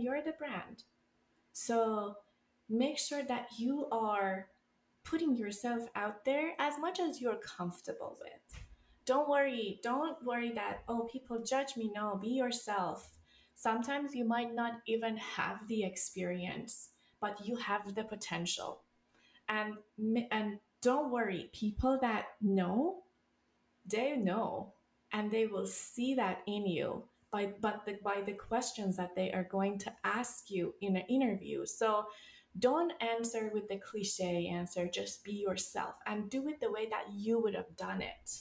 you're the brand. So make sure that you are putting yourself out there as much as you're comfortable with. Don't worry that, oh, people judge me. No, be yourself. Sometimes you might not even have the experience, but you have the potential. And don't worry, people that know, they know, and they will see that in you by the questions that they are going to ask you in an interview. So don't answer with the cliche answer, just be yourself and do it the way that you would have done it.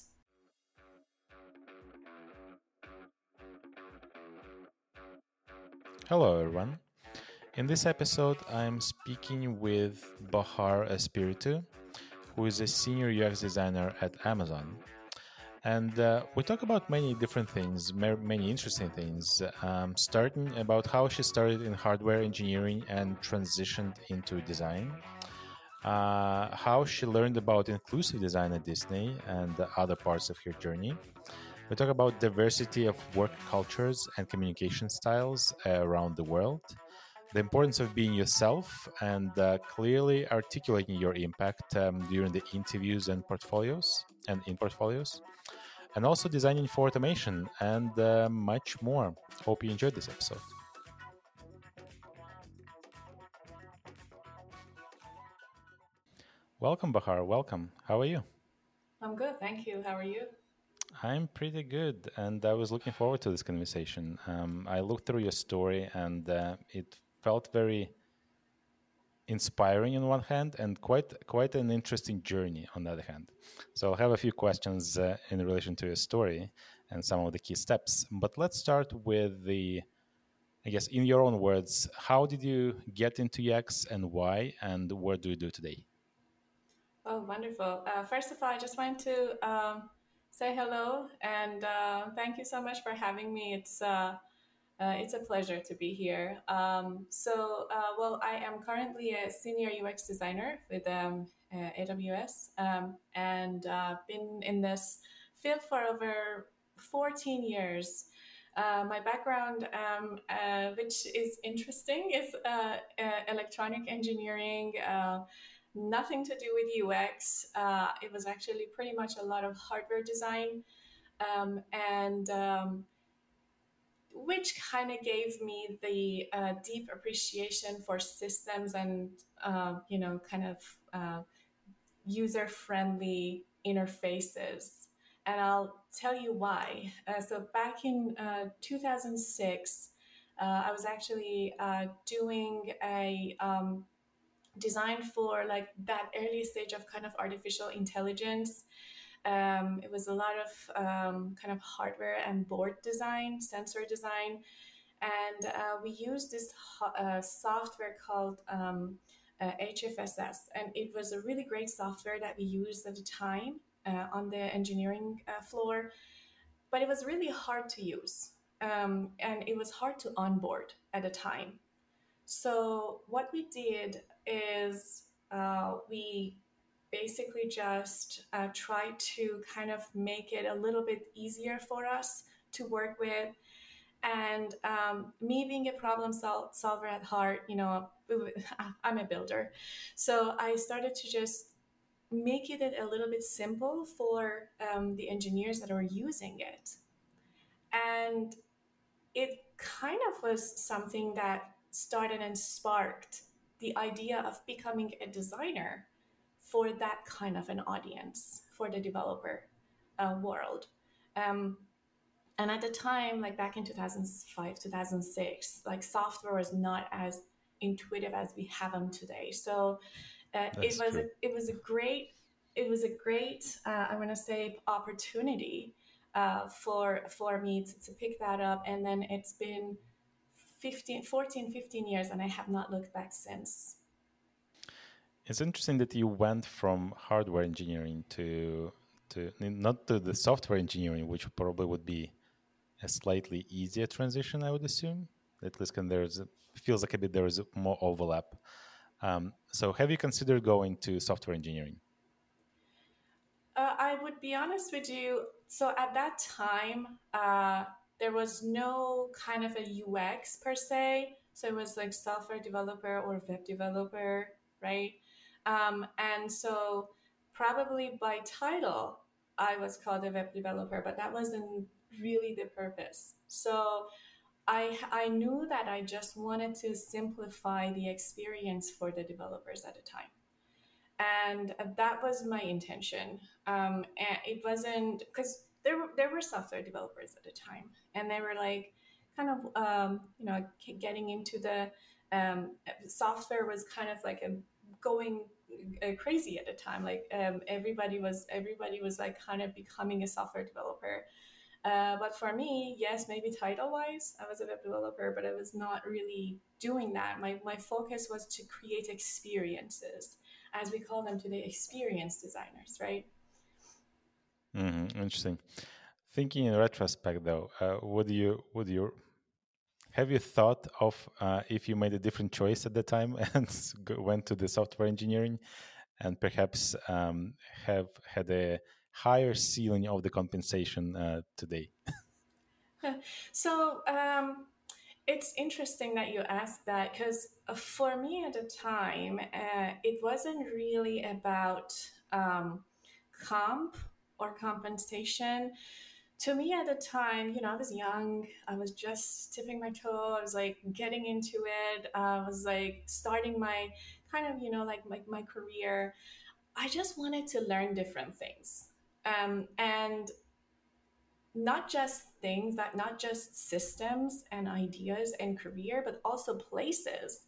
Hello, everyone. In this episode, I'm speaking with Bahar Espiritu, who is a senior UX designer at Amazon. And we talk about many different things, many interesting things, starting about how she started in hardware engineering and transitioned into design, how she learned about inclusive design at Disney and the other parts of her journey. We talk about diversity of work cultures and communication styles around the world, the importance of being yourself and clearly articulating your impact during the interviews and portfolios and in portfolios, and also designing for automation and much more. Hope you enjoyed this episode. Welcome, Bahar. Welcome. How are you? I'm good, thank you. How are you? I'm pretty good, and I was looking forward to this conversation. I looked through your story, and it felt very inspiring on one hand, and quite an interesting journey on the other hand. So I'll have a few questions in relation to your story and some of the key steps. But let's start with I guess, in your own words, how did you get into UX and why, and what do you do today? Oh, wonderful. First of all, I just wanted to say hello and thank you so much for having me. It's a pleasure to be here. Well, I am currently a senior UX designer with AWS, and been in this field for over 14 years. My background, which is interesting, is electronic engineering. Nothing to do with UX. It was actually pretty much a lot of hardware design, and which kind of gave me the deep appreciation for systems and kind of user friendly interfaces. And I'll tell you why. So back in 2006, I was actually doing a design for like that early stage of kind of artificial intelligence. It was a lot of kind of hardware and board design, sensor design, and we used this software called HFSS, and it was a really great software that we used at the time on the engineering floor, but it was really hard to use, and it was hard to onboard at the time. So what we did is we basically just tried to kind of make it a little bit easier for us to work with. And me being a solver at heart, I'm a builder. So I started to just make it a little bit simple for the engineers that are using it. And it kind of was something that started and sparked the idea of becoming a designer for that kind of an audience, for the developer world. Um, and at the time, like back in 2005, 2006, like software was not as intuitive as we have them today. So That's true. it was a great I want to say opportunity for me to pick that up, and then it's been 15 years and I have not looked back since. It's interesting that you went from hardware engineering to not to the software engineering, which probably would be a slightly easier transition, I would assume. At least can feels like a bit there is more overlap. So have you considered going to software engineering? I would be honest with you. So at that time, there was no kind of a UX per se. So it was like software developer or web developer, right? And so probably by title, I was called a web developer, but that wasn't really the purpose. So I knew that I just wanted to simplify the experience for the developers at the time, and that was my intention. And it wasn't because there were software developers at the time, and they were like kind of getting into the software was kind of like going crazy at the time. Like everybody was like kind of becoming a software developer. But for me, yes, maybe title wise, I was a web developer, but I was not really doing that. My focus was to create experiences, as we call them today, experience designers, right? Interesting. Thinking in retrospect, though, would you have you thought of if you made a different choice at the time and went to the software engineering, and perhaps have had a higher ceiling of the compensation today? So it's interesting that you asked that because for me at the time, it wasn't really about comp or compensation. To me at the time, I was young. I was just tipping my toe. I was like getting into it. I was like starting my kind of, like my career. I just wanted to learn different things. And not just things that not just systems and ideas and career, but also places.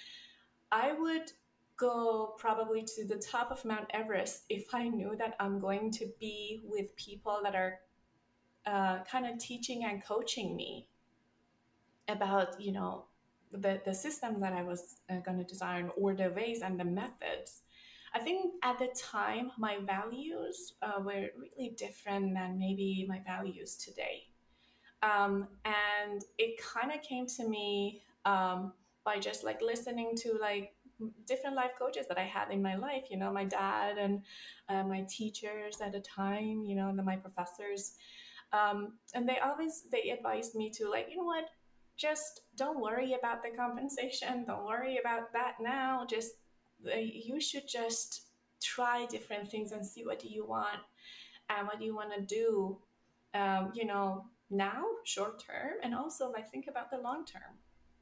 I would go probably to the top of Mount Everest if I knew that I'm going to be with people that are kind of teaching and coaching me about the system that I was going to design, or the ways and the methods. I think at the time my values were really different than maybe my values today. And it kind of came to me by just like listening to like different life coaches that I had in my life, my dad and my teachers at the time, and then my professors. And they advised me to, like, what, just don't worry about the compensation, don't worry about that now, just you should just try different things and see what do you want and what do you want to do, now, short term, and also like think about the long term.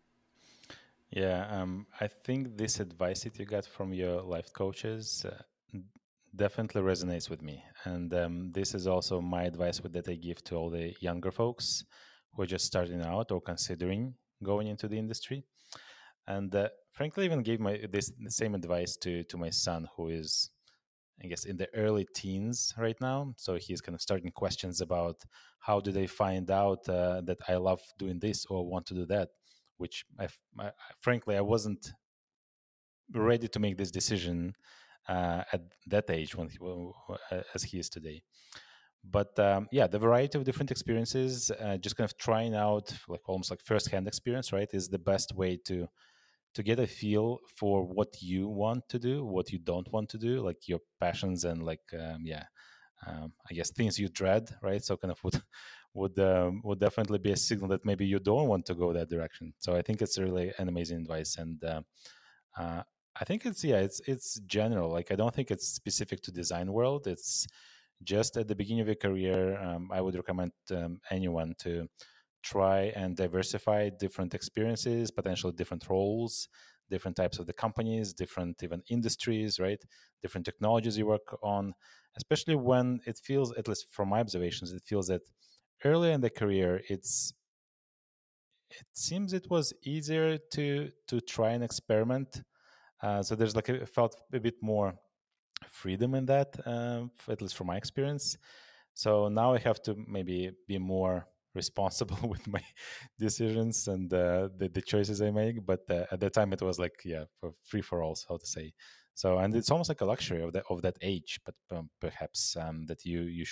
Yeah, I think this advice that you got from your life coaches definitely resonates with me. And this is also my advice that I give to all the younger folks who are just starting out or considering going into the industry. And frankly, even gave my this the same advice to my son, who is, I guess, in the early teens right now. So he's kind of starting questions about how do they find out that I love doing this or want to do that, which frankly I wasn't ready to make this decision at that age as he is today. But yeah, the variety of different experiences, just kind of trying out like almost like first-hand experience, right, is the best way to get a feel for what you want to do, what you don't want to do, like your passions and like I guess things you dread, right? So kind of would definitely be a signal that maybe you don't want to go that direction. So I think it's really an amazing advice, and uh, I think it's general. Like I don't think it's specific to design world. It's just at the beginning of your career. I would recommend anyone to try and diversify different experiences, potentially different roles, different types of the companies, different even industries, right? Different technologies you work on, especially when it feels, at least from my observations, it feels that early in the career, it seems it was easier to try and experiment. So there's like it felt a bit more freedom in that, at least from my experience. So now I have to maybe be more responsible with my decisions and the choices I make. But at that time, it was like for free for all, so to say. So and it's almost like a luxury of that age, but perhaps that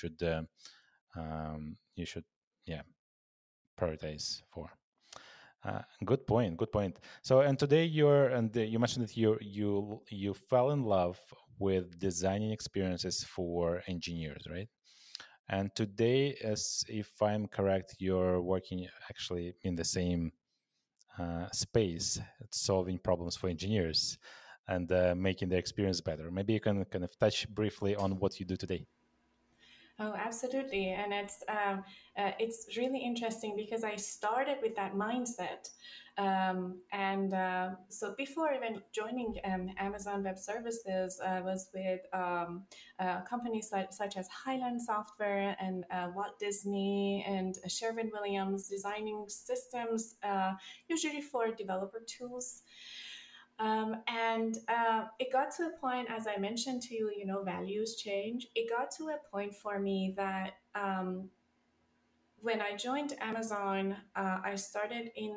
you should yeah prioritize for. Good point. Good point. So, and today you mentioned that you fell in love with designing experiences for engineers, right? And today, as if I'm correct, you're working actually in the same space, solving problems for engineers and making their experience better. Maybe you can kind of touch briefly on what you do today. Oh, absolutely. And it's really interesting because I started with that mindset. So before even joining Amazon Web Services, I was with companies such as Highland Software and Walt Disney and Sherwin Williams, designing systems, usually for developer tools. It got to a point, as I mentioned to you, values change. It got to a point for me that when I joined Amazon, I started in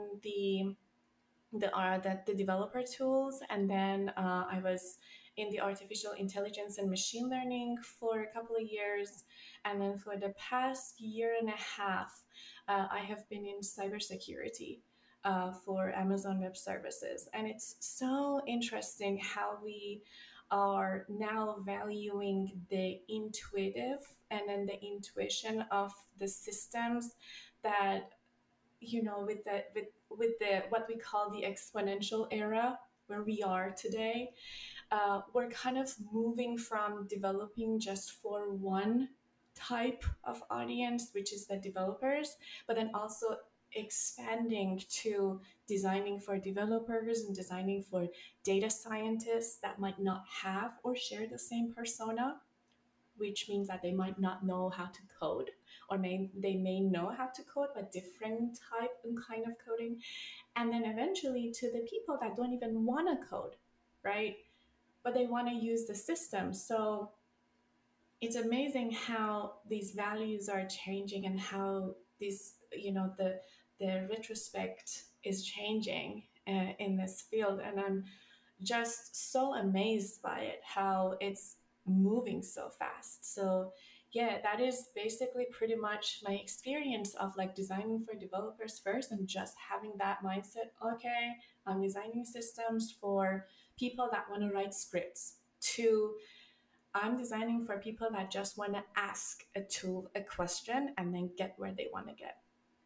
the developer tools, and then I was in the artificial intelligence and machine learning for a couple of years, and then for the past year and a half, I have been in cybersecurity for Amazon Web Services, and it's so interesting how we are now valuing the intuitive and then the intuition of the systems that with the what we call the exponential era where we are today. We're kind of moving from developing just for one type of audience, which is the developers, but then also expanding to designing for developers and designing for data scientists that might not have or share the same persona, which means that they might not know how to code, or they may know how to code but different type and kind of coding. And then eventually to the people that don't even want to code, right, but they want to use the system. So it's amazing how these values are changing and how these the retrospect is changing in this field. And I'm just so amazed by it, how it's moving so fast. So yeah, that is basically pretty much my experience of like designing for developers first, and just having that mindset. Okay, I'm designing systems for people that want to write scripts, to I'm designing for people that just want to ask a tool a question and then get where they want to get.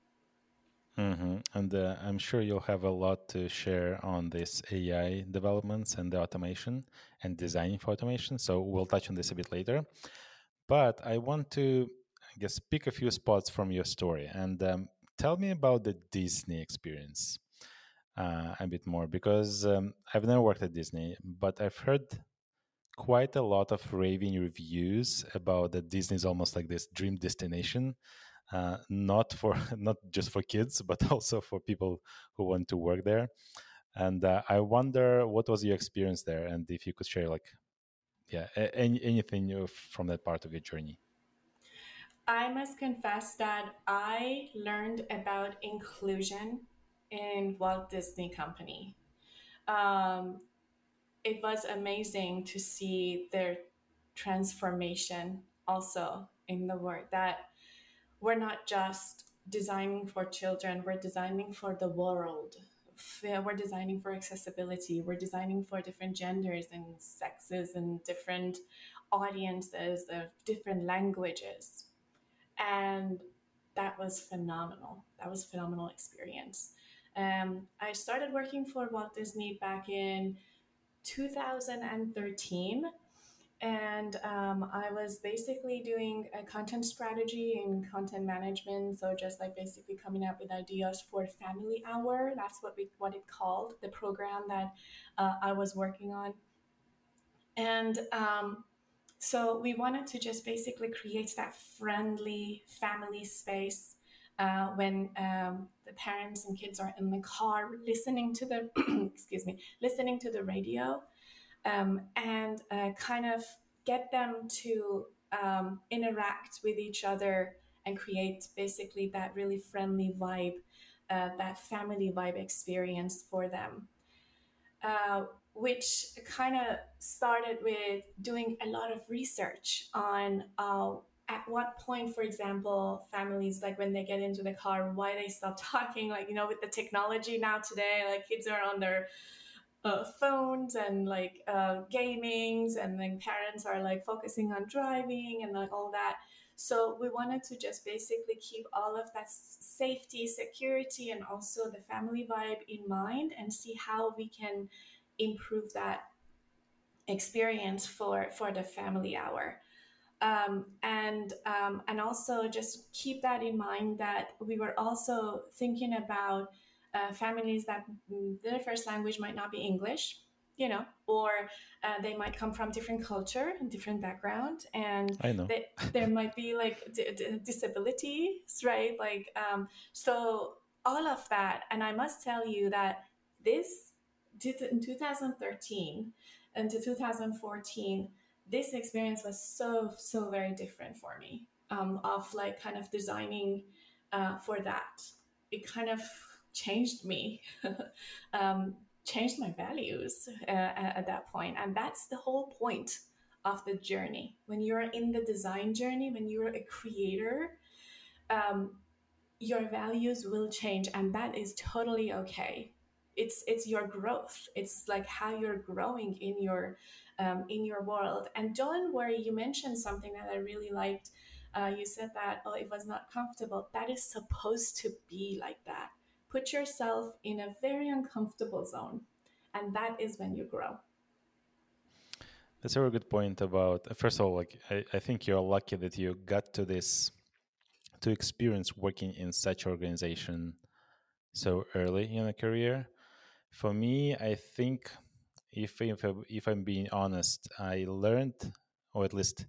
And I'm sure you'll have a lot to share on this AI developments and the automation and designing for automation. So we'll touch on this a bit later. But I want to, I guess, pick a few spots from your story and tell me about the Disney experience a bit more, because I've never worked at Disney, but I've heard quite a lot of raving reviews about that Disney is almost like this dream destination, not for not just for kids, but also for people who want to work there. And I wonder what was your experience there, and if you could share, like, yeah, anything from that part of your journey. I must confess that I learned about inclusion in Walt Disney Company. Um, it was amazing to see their transformation also in the work that we're not just designing for children, we're designing for the world. We're designing for accessibility, we're designing for different genders and sexes and different audiences of different languages. And that was phenomenal. That was a phenomenal experience. I started working for Walt Disney back in 2013, and I was basically doing a content strategy and content management. So just like basically coming up with ideas for Family Hour. That's what it called, the program that I was working on. And so we wanted to just basically create that friendly family space when the parents and kids are in the car listening to the excuse me, listening to the radio, and kind of get them to interact with each other and create basically that really friendly vibe, that family vibe experience for them. Which kind of started with doing a lot of research on at what point, for example, families, like when they get into the car, why they stop talking. Like, with the technology now today, like kids are on their phones and like gamings, and then parents are like focusing on driving and like all that. So we wanted to just basically keep all of that safety, security, and also the family vibe in mind and see how we can improve that experience for the family hour. And also just keep that in mind that we were also thinking about families that their first language might not be English, or they might come from different culture and different background, and I know. there might be like disabilities, right? So all of that, and I must tell you that this in 2013 and to 2014, this experience was so very different for me, of like kind of designing for that. It kind of changed me, um, changed my values at that point, and that's the whole point of the journey. When you're in the design journey, when you're a creator, um, your values will change, and that is totally okay. It's your growth. It's like how you're growing in your world. And don't worry, you mentioned something that I really liked. You said that, oh, it was not comfortable. That is supposed to be like that. Put yourself in a very uncomfortable zone, and that is when you grow. That's a very good point about, first of all, like, I think you're lucky that you got to this, to experience working in such organization so early in a career. For me, I think if I'm being honest, I learned, or at least,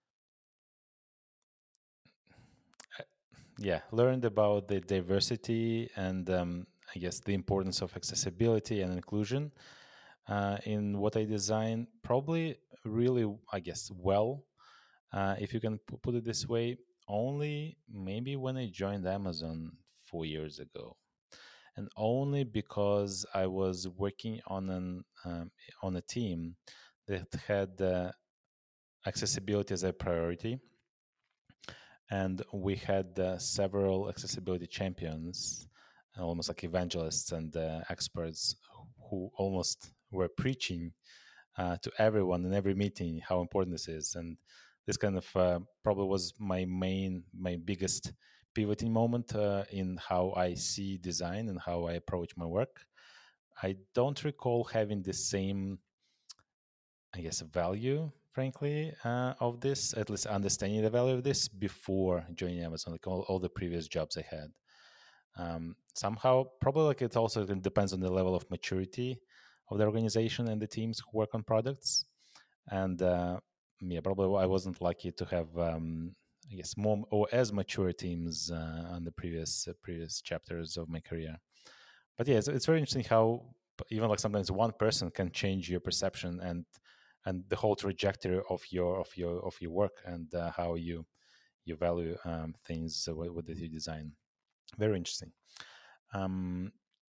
uh, yeah, learned about the diversity and I guess the importance of accessibility and inclusion in what I design. Probably really, I guess, well, if you can put it this way, only maybe when I joined Amazon 4 years ago, and only because I was working on a team that had accessibility as a priority, and we had several accessibility champions, almost like evangelists and experts, who almost were preaching to everyone in every meeting how important this is. And this kind of probably was my biggest pivoting moment in how I see design and how I approach my work. I don't recall having the same, I guess, value, frankly, of this, at least understanding the value of this before joining Amazon, like all the previous jobs I had. Somehow, probably like it also depends on the level of maturity of the organization and the teams who work on products. And yeah, probably I wasn't lucky to have, I guess, more or as mature teams on the previous chapters of my career. But yeah, it's very interesting how even like sometimes one person can change your perception and the whole trajectory of your work and how you value things with that you design. Very interesting. Um,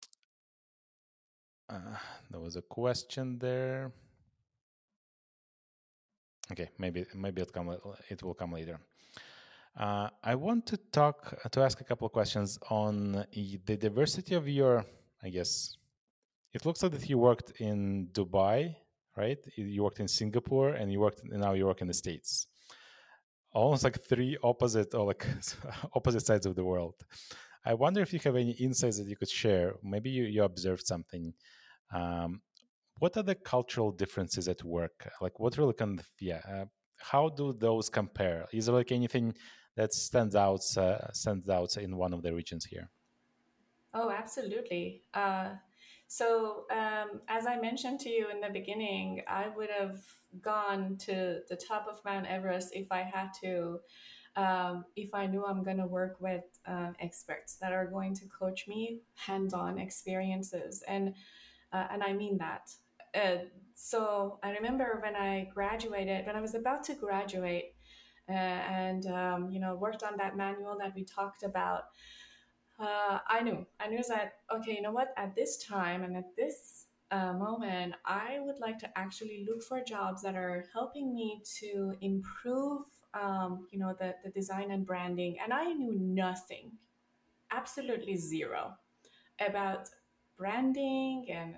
there was a question there. Okay, maybe it will come later. I want to ask a couple of questions on the diversity of your. I guess it looks like that you worked in Dubai, right? You worked in Singapore, and now you work in the States. Almost like three opposite or like opposite sides of the world. I wonder if you have any insights that you could share. Maybe you observed something. Um, what are the cultural differences at work? Like, what really kind of, yeah, how do those compare? Is there like anything that stands out in one of the regions here? Oh, absolutely. As I mentioned to you in the beginning, I would have gone to the top of Mount Everest if I had to, if I knew I'm going to work with experts that are going to coach me hands-on experiences, and I mean that. So I remember when I was about to graduate, and worked on that manual that we talked about. I knew that, okay, you know what, at this time and at this moment, I would like to actually look for jobs that are helping me to improve, the design and branding. And I knew nothing, absolutely zero, about branding and,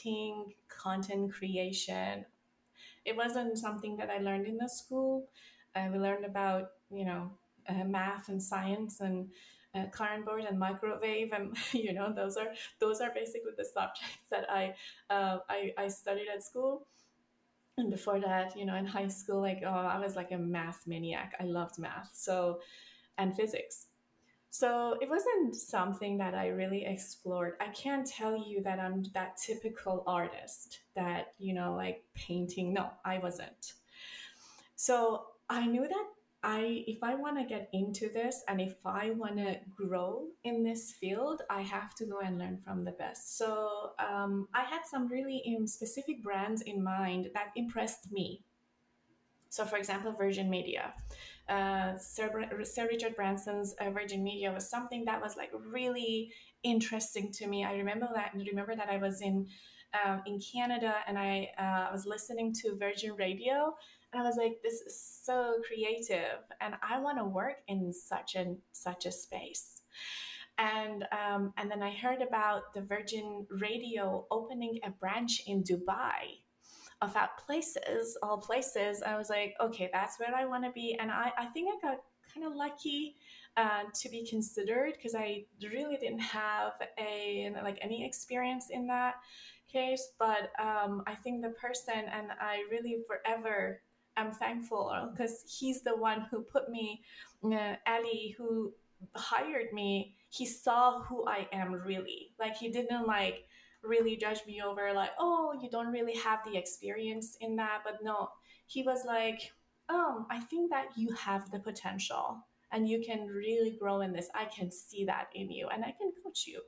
marketing, content creation. It wasn't something that I learned in the school. We learned about, math and science and current board and microwave, and those are basically the subjects that I studied at school. And before that, in high school, like, I was like a math maniac. I loved math, and physics. So it wasn't something that I really explored. I can't tell you that I'm that typical artist that, like painting. No, I wasn't. So I knew that if I want to get into this and if I want to grow in this field, I have to go and learn from the best. So I had some really specific brands in mind that impressed me. So, for example, Virgin Media. Sir Richard Branson's Virgin Media was something that was like really interesting to me. I remember that I was in Canada, and I was listening to Virgin Radio, and I was like, this is so creative, and I want to work in such a space. And then I heard about the Virgin Radio opening a branch in Dubai. Of all places, I was like, okay, that's where I want to be. And I think I got kind of lucky to be considered, because I really didn't have any experience in that case. But I think the person, and I really forever am thankful, because he's the one who put me, Ali, who hired me. He saw who I am really. Like, he didn't like really judge me over, like, oh, you don't really have the experience in that. But no, he was like, oh, I think that you have the potential and you can really grow in this. I can see that in you, and I can coach you.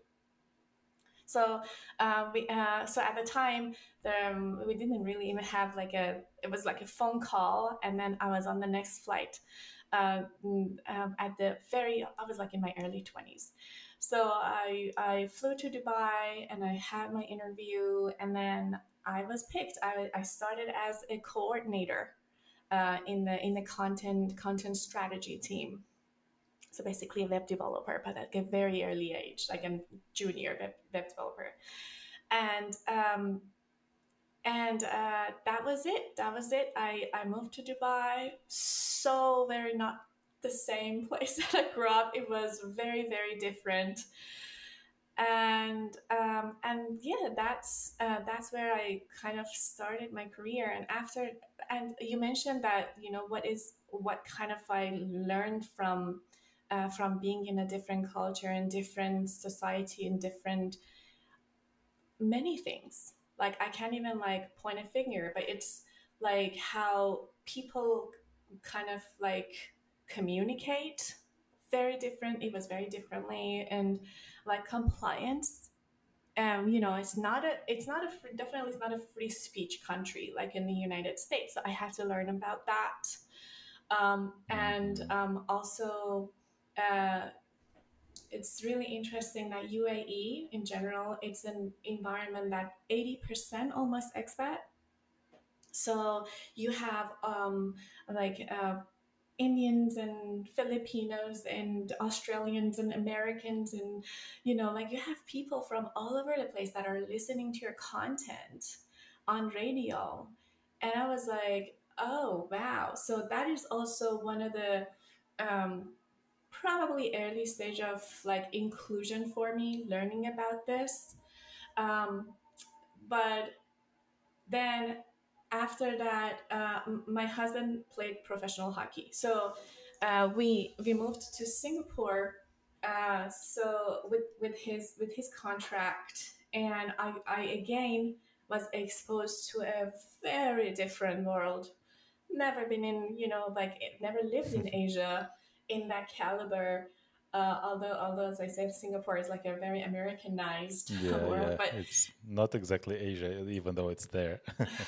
So at the time, we didn't really even have like it was like a phone call, and then I was on the next flight. I was like in my early 20s. So I flew to Dubai and I had my interview, and then I was picked. I started as a coordinator in the content strategy team. So basically a web developer, but at a very early age, like a junior web developer. And that was it. I moved to Dubai. So very not the same place that I grew up. It was very, very different. And yeah, that's where I kind of started my career. And you mentioned that, what kind of I learned from being in a different culture and different society and different many things. Like, I can't even like point a finger, but it's like how people kind of like communicate very different. It was very differently. And like compliance, definitely it's not a free speech country like in the United States. So I had to learn about that. And Also, uh, it's really interesting that UAE in general, it's an environment that 80% almost expat. So you have like Indians and Filipinos and Australians and Americans, and like you have people from all over the place that are listening to your content on radio. And I was like, oh wow. So that is also one of the um, probably early stage of like inclusion for me, learning about this. Um, but then after that, my husband played professional hockey, so we moved to Singapore. So with his contract, and I again was exposed to a very different world. Never been in, like never lived in Asia in that caliber. Although as I said, Singapore is like a very Americanized Yeah, world, yeah. It's not exactly Asia, even though it's there.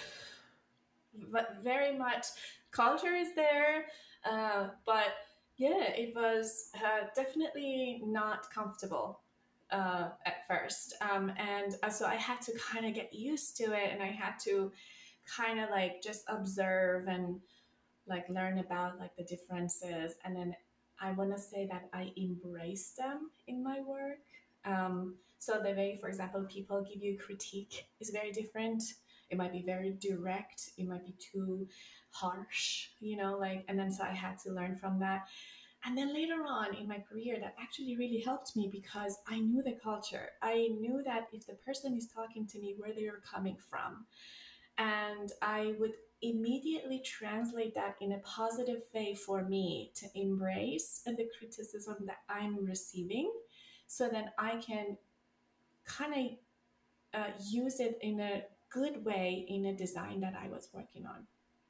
but very much culture is there. But yeah, it was definitely not comfortable at first. And so I had to kind of get used to it, and I had to kind of like just observe and like learn about like the differences. And then I want to say that I embrace them in my work. So the way, for example, people give you critique is very different. It might be very direct. It might be too harsh, like, and then so I had to learn from that. And then later on in my career, that actually really helped me because I knew the culture. I knew that if the person is talking to me, where they are coming from, and I would immediately translate that in a positive way for me to embrace the criticism that I'm receiving, so that I can kind of use it in a good way in a design that I was working on.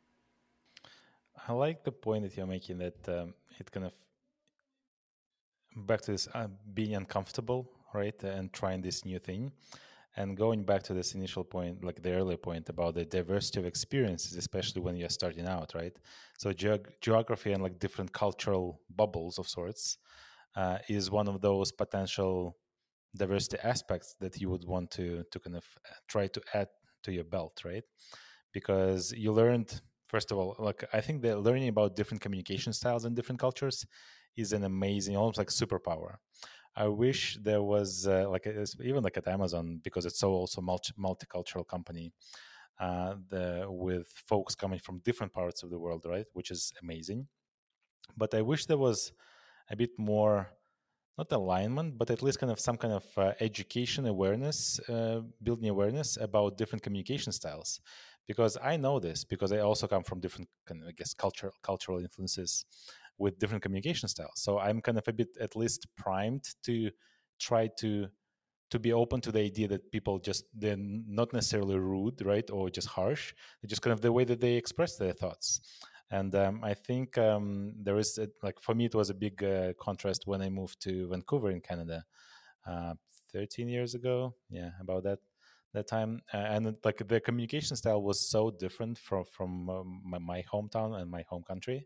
I like the point that you're making that it kind of back to this being uncomfortable, right, and trying this new thing. And going back to this initial point, like the earlier point about the diversity of experiences, especially when you're starting out, right? So geography and like different cultural bubbles of sorts is one of those potential diversity aspects that you would want to kind of try to add to your belt, right? Because you learned, first of all, like I think that learning about different communication styles and different cultures is an amazing, almost like superpower. I wish there was even like at Amazon, because it's so also multicultural company, with folks coming from different parts of the world, right? Which is amazing. But I wish there was a bit more, not alignment, but at least kind of some kind of education awareness, building awareness about different communication styles. Because I know this because I also come from different, kind of, I guess, cultural influences with different communication styles. So I'm kind of a bit at least primed to try to be open to the idea that people just they're not necessarily rude, right, or just harsh. They're just kind of the way that they express their thoughts. And I think there is like for me it was a big contrast when I moved to Vancouver in Canada, uh, 13 years ago. Yeah, about that time, and like the communication style was so different from my hometown and my home country.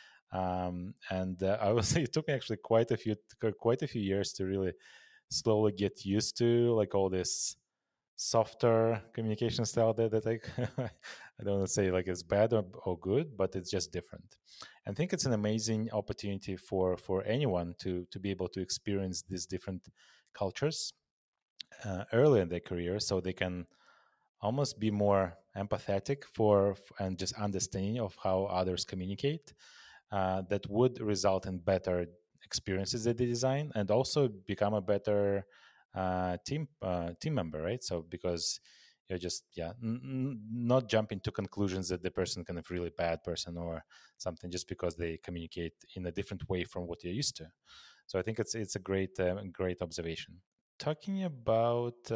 And I was it took me actually quite a few years to really slowly get used to like all this softer communication style that I don't want to say like it's bad or good, but it's just different. I think it's an amazing opportunity for anyone to be able to experience these different cultures early in their career, so they can almost be more empathetic and just understanding of how others communicate. That would result in better experiences that they design, and also become a better team member, right? So because you're just not jumping to conclusions that the person kind of really bad person or something just because they communicate in a different way from what you're used to. So I think it's a great observation. Talking about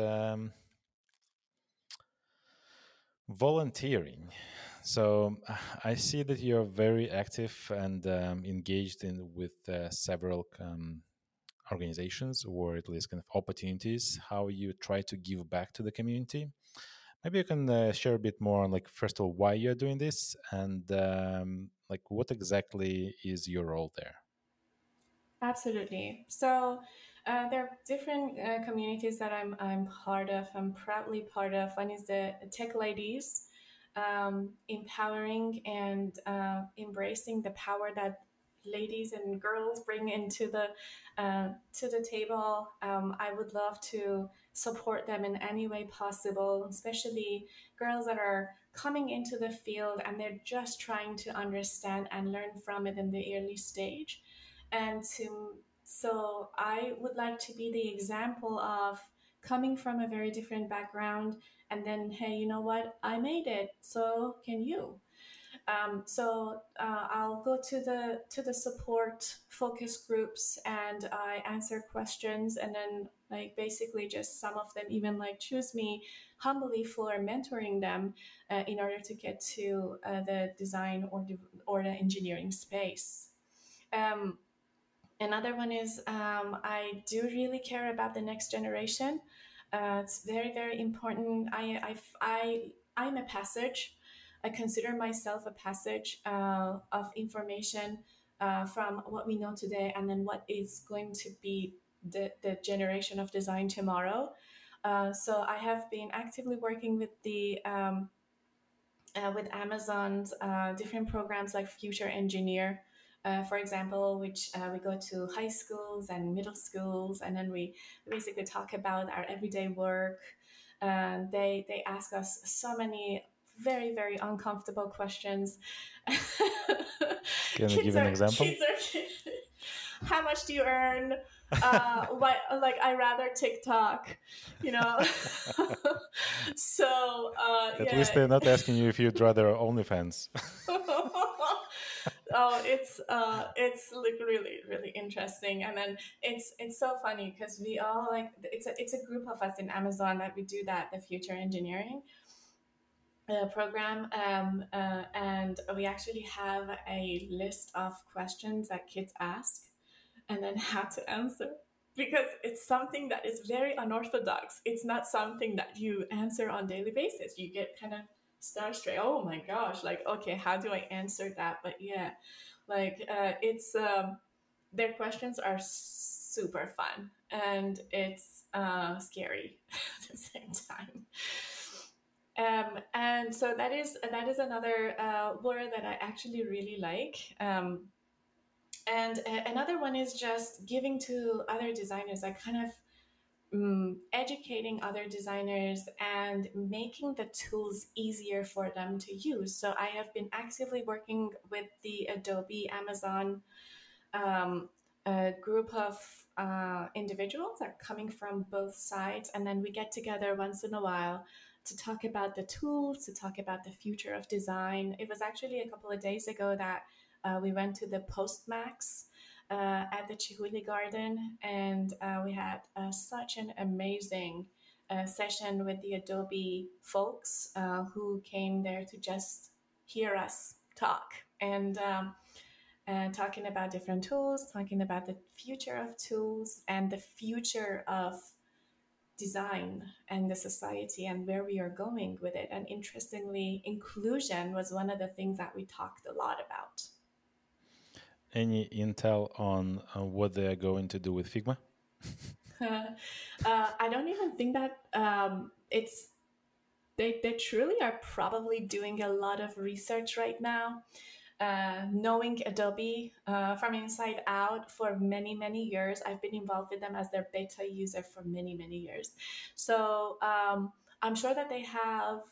volunteering. So I see that you're very active and engaged in with several organizations, or at least kind of opportunities. How you try to give back to the community. Maybe you can share a bit more on, like, first of all, why you're doing this, and like what exactly is your role there. Absolutely. So there are different communities that I'm part of. I'm proudly part of. One is the Tech Ladies, empowering and embracing the power that ladies and girls bring into the to the table. I would love to support them in any way possible, especially girls that are coming into the field and they're just trying to understand and learn from it in the early stage. And to so I would like to be the example of coming from a very different background, and then, hey, you know what, I made it, so can you. I'll go to the support focus groups and I answer questions, and then like basically just some of them even like choose me humbly for mentoring them in order to get to the design or the engineering space. Um, Another one is I do really care about the next generation. It's very, very important. I'm a passage. I consider myself a passage of information from what we know today and then what is going to be the generation of design tomorrow. So I have been actively working with Amazon's different programs like Future Engineer, for example, which we go to high schools and middle schools, and then we basically talk about our everyday work. They ask us so many very very uncomfortable questions. Can you give kids an are example? kids are how much do you earn? What, like, I rather TikTok, you know. So At yeah. least they're not asking you if you'd rather OnlyFans. Oh, it's like really really interesting. And then it's so funny because we all, like, it's a group of us in Amazon that we do that, the future engineering program, and we actually have a list of questions that kids ask and then how to answer, because it's something that is very unorthodox. It's not something that you answer on daily basis. You get kind of starstruck. Oh my gosh, like, okay, how do I answer that? But yeah, like, it's their questions are super fun, and it's scary at the same time. And so that is another word that I actually really like. And another one is just giving to other designers, like, kind of educating other designers and making the tools easier for them to use. So I have been actively working with the Adobe Amazon group of individuals that are coming from both sides, and then we get together once in a while to talk about the tools, to talk about the future of design. It was actually a couple of days ago that we went to the Postmax at the Chihuly Garden, and we had such an amazing session with the Adobe folks who came there to just hear us talk. And talking about different tools, talking about the future of tools and the future of design and the society and where we are going with it. And interestingly, inclusion was one of the things that we talked a lot about. Any intel on what they are going to do with Figma? I don't even think that it's they truly are probably doing a lot of research right now. Knowing Adobe from inside out for many, many years, I've been involved with them as their beta user for many, many years. So I'm sure that they have,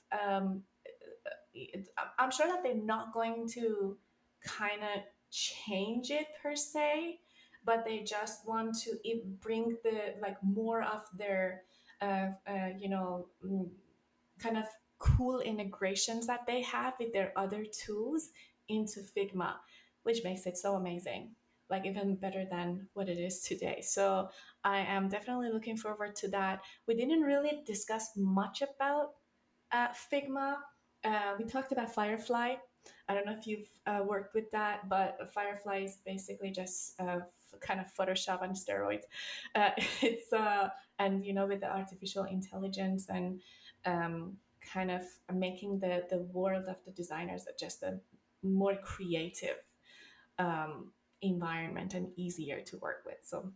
I'm sure that they're not going to kind of change it per se, but they just want to bring the, like, more of their, you know, kind of cool integrations that they have with their other tools into Figma, which makes it so amazing, like even better than what it is today. So I am definitely looking forward to that. We didn't really discuss much about Figma. We talked about Firefly. I don't know if you've worked with that, but Firefly is basically just kind of Photoshop on steroids. It's and you know, with the artificial intelligence and um, kind of making the world of the designers just a more creative um, environment and easier to work with. So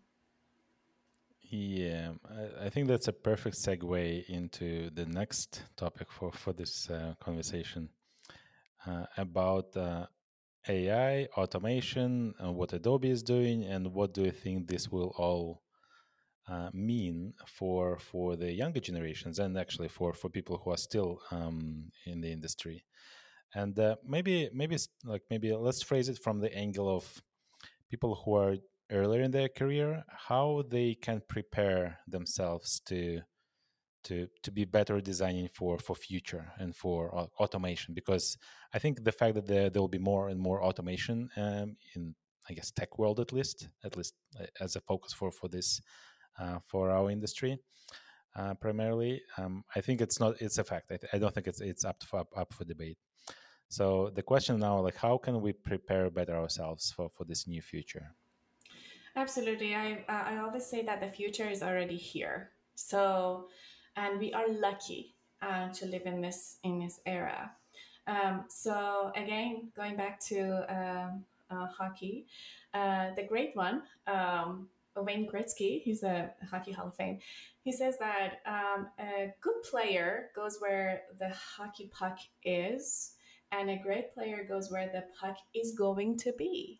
Yeah, I think that's a perfect segue into the next topic for this conversation about AI, automation, what Adobe is doing, and what do you think this will all mean for the younger generations, and actually for people who are still in the industry. And maybe let's phrase it from the angle of people who are earlier in their career, how they can prepare themselves to be better designing for future and for automation, because I think the fact that there will be more and more automation in, I guess, tech world, at least as a focus for this for our industry primarily. I think it's a fact. I don't think it's up for debate. So the question now, like, how can we prepare better ourselves for this new future? absolutely, I always say that the future is already here. So, and we are lucky to live in this era. So again, going back to hockey, the great one, Wayne Gretzky, he's a Hockey Hall of Fame. He says that a good player goes where the hockey puck is, and a great player goes where the puck is going to be.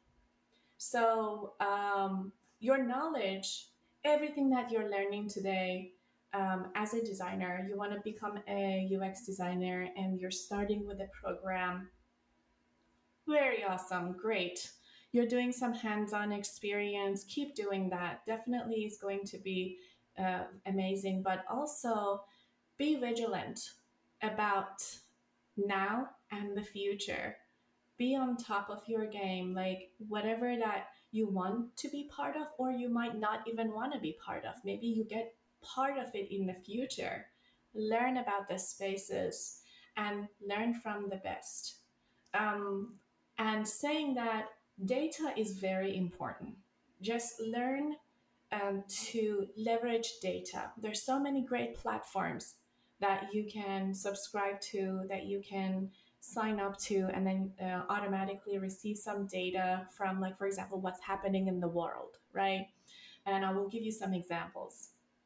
So your knowledge, everything that you're learning today, as a designer, you want to become a UX designer and you're starting with a program, very awesome, great. You're doing some hands on experience, keep doing that. Definitely is going to be amazing, but also be vigilant about now and the future. Be on top of your game, like whatever that you want to be part of, or you might not even want to be part of. Maybe you get part of it in the future. Learn about the spaces and learn from the best. Um, and saying that data is very important. Just learn to leverage data. There's so many great platforms that you can subscribe to, that you can sign up to, and then automatically receive some data from, like, for example, what's happening in the world, right? And I will give you some examples.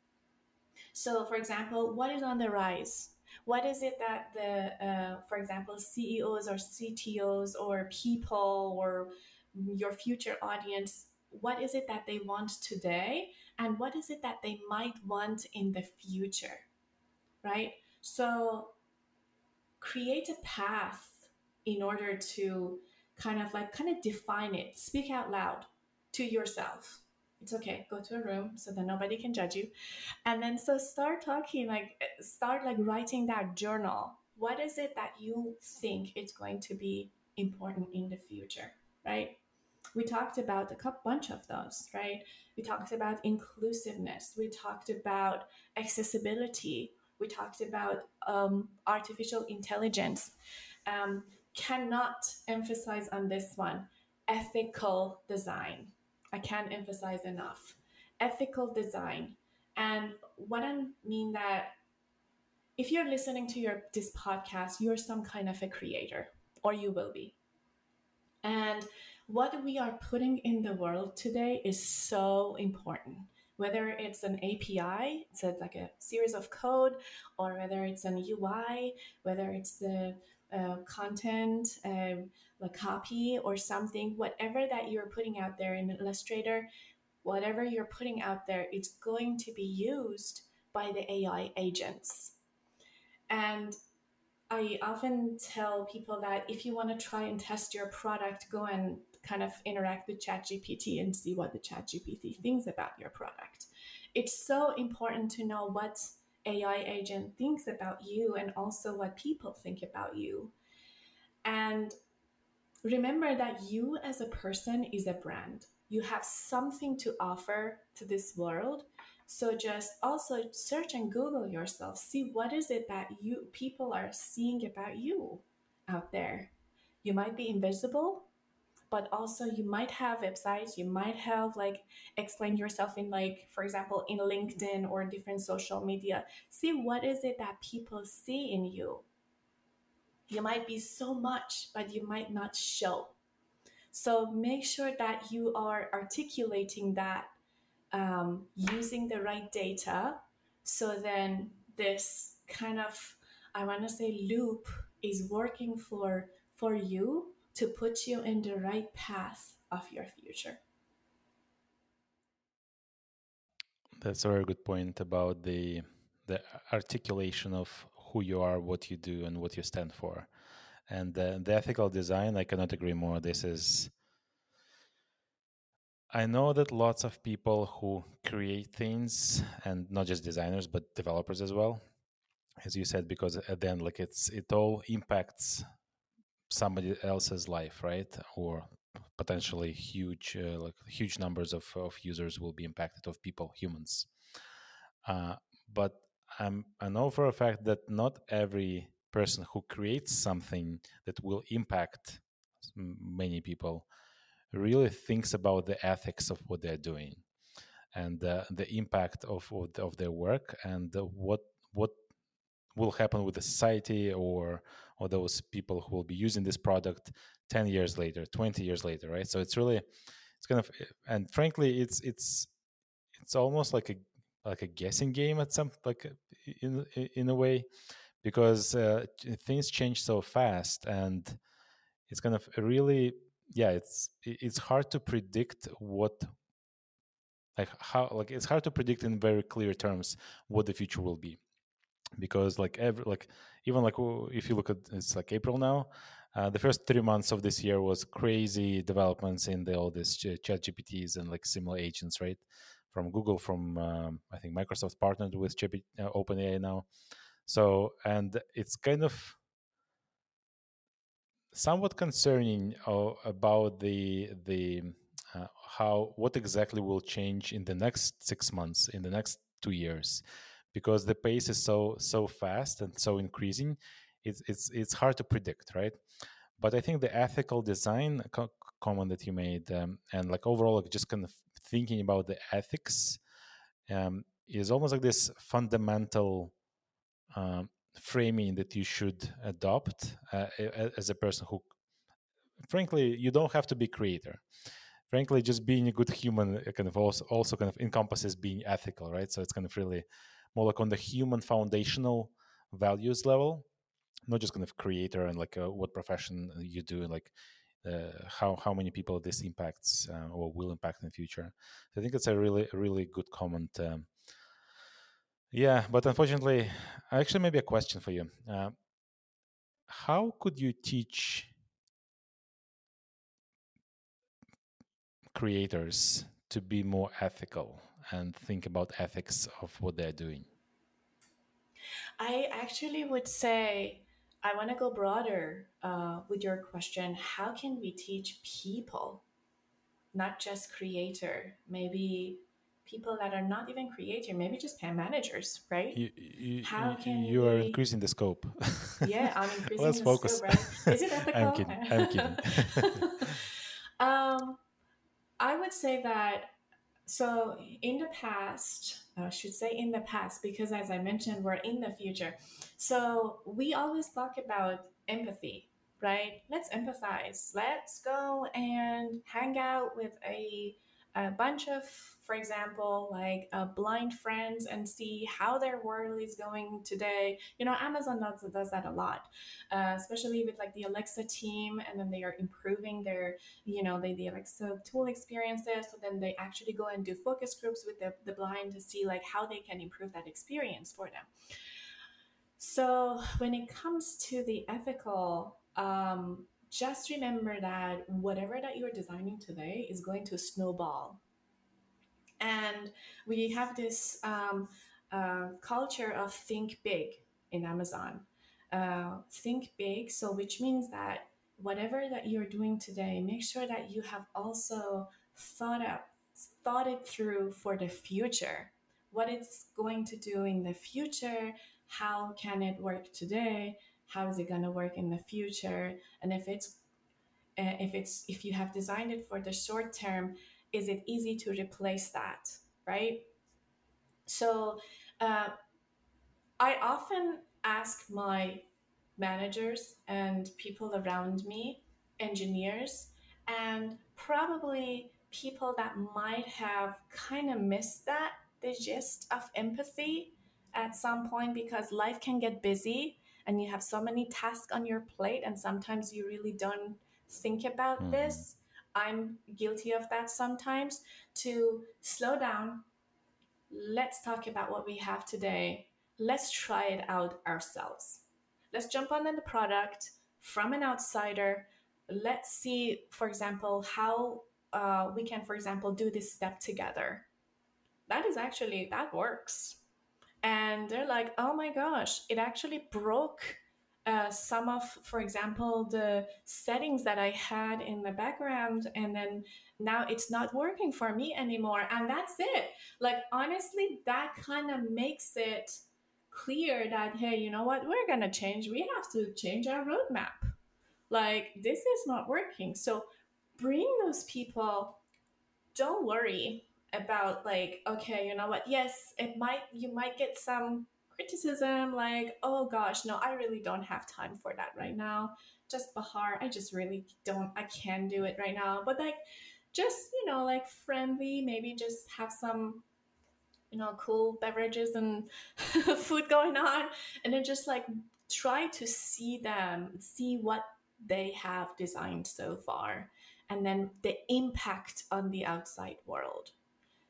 So, for example, what is on the rise? What is it that for example, CEOs or CTOs or people or your future audience, what is it that they want today? And what is it that they might want in the future, right? So, create a path in order to kind of define it, speak out loud to yourself. It's okay, go to a room so that nobody can judge you, and then so start talking, like start like writing that journal. What is it that you think is going to be important in the future, right? We talked about a couple bunch of those, right? We talked about inclusiveness, we talked about accessibility, we talked about artificial intelligence. um, Cannot emphasize on this one, ethical design. I can't emphasize enough ethical design. And what I mean that if you're listening to your this podcast, you're some kind of a creator, or you will be. And what we are putting in the world today is so important. Whether it's an API, it's like a series of code, or whether it's an UI, whether it's the content, like copy or something, whatever that you're putting out there in Illustrator, whatever you're putting out there, it's going to be used by the AI agents. And I often tell people that if you want to try and test your product, go and kind of interact with ChatGPT and see what the ChatGPT thinks about your product. It's so important to know what AI agent thinks about you and also what people think about you. And remember that you as a person is a brand. You have something to offer to this world. So just also search and Google yourself. See what is it that you people are seeing about you out there. You might be invisible, but also you might have websites, you might have like explain yourself in, like, for example, in LinkedIn or different social media. See what is it that people see in you. You might be so much, but you might not show. So make sure that you are articulating that, using the right data. So then this kind of, I want to say, loop is working for you to put you in the right path of your future. That's a very good point about the articulation of who you are, what you do, and what you stand for. And the ethical design, I cannot agree more. This is, I know that lots of people who create things, and not just designers, but developers as well, as you said, because at the end, like it all impacts somebody else's life, right? Or potentially huge numbers of users will be impacted, of people, humans. Uh, but I know for a fact that not every person who creates something that will impact many people really thinks about the ethics of what they're doing, and the impact of their work, and what will happen with the society, or those people who will be using this product 10 years later, 20 years later, right? So it's kind of, and frankly, it's almost like a guessing game at some, like, in a way, because things change so fast, and it's kind of really, yeah, it's hard to predict what like how, like it's hard to predict in very clear terms what the future will be, because like every, like even like if you look at, it's like April now, the first 3 months of this year was crazy developments in all this chat GPTs and like similar agents, right? From Google, from I think Microsoft partnered with OpenAI now. So, and it's kind of somewhat concerning about the how, what exactly will change in the next 6 months, in the next 2 years, because the pace is so fast and so increasing. It's hard to predict, right? But I think the ethical design comment that you made, and like overall, like just kind of thinking about the ethics, is almost like this fundamental um, framing that you should adopt as a person who, frankly, you don't have to be creator. Frankly, just being a good human kind of also kind of encompasses being ethical, right? So it's kind of really more like on the human foundational values level, not just kind of creator and like what profession you do, and like how many people this impacts or will impact in the future. So I think it's a really good comment. Yeah, but unfortunately, actually, maybe a question for you. How could you teach creators to be more ethical and think about ethics of what they're doing? I actually would say I want to go broader with your question. How can we teach people, not just creator, maybe people that are not even creator, maybe just pen managers, right? How can You are we? increasing the scope. Yeah, I'm increasing Let's the scope, focus. right? Is it I'm ethical? kidding. I'm kidding. um, I would say that, so in the past, I should say in the past, because as I mentioned, we're in the future. So we always talk about empathy, right? Let's empathize. Let's go and hang out with a bunch of, for example, like blind friends and see how their world is going today. Amazon does that a lot, especially with like the Alexa team, and then they are improving their the Alexa tool experiences. So then they actually go and do focus groups with the blind to see like how they can improve that experience for them. So when it comes to the ethical, just remember that whatever that you're designing today is going to snowball. And we have this culture of think big in Amazon. Think big, so which means that whatever that you're doing today, make sure that you have also thought up, thought it through for the future. What it's going to do in the future, how can it work today? How is it going to work in the future? And if you have designed it for the short term, is it easy to replace that, right? So uh, I often ask my managers and people around me, engineers, and probably people that might have kind of missed that, the gist of empathy at some point, because life can get busy and you have so many tasks on your plate, and sometimes you really don't think about Hmm. this. I'm guilty of that sometimes. To slow down, let's talk about what we have today. Let's try it out ourselves. Let's jump on the product from an outsider. Let's see, for example, how we can, for example, do this step together. That works. And they're like, oh my gosh, it actually broke some of, for example, the settings that I had in the background, and then now it's not working for me anymore. And that's it. Like, honestly, that kind of makes it clear that, hey, you know what, we're going to change. We have to change our roadmap. Like, this is not working. So bring those people. Don't worry about, like, okay, you know what, yes, you might get some criticism, like, oh gosh, no, I really don't have time for that right now. Just Bahar, I just really don't, I can't do it right now. But like, just, like, friendly, maybe just have some, cool beverages and food going on, and then just like try to see what they have designed so far, and then the impact on the outside world.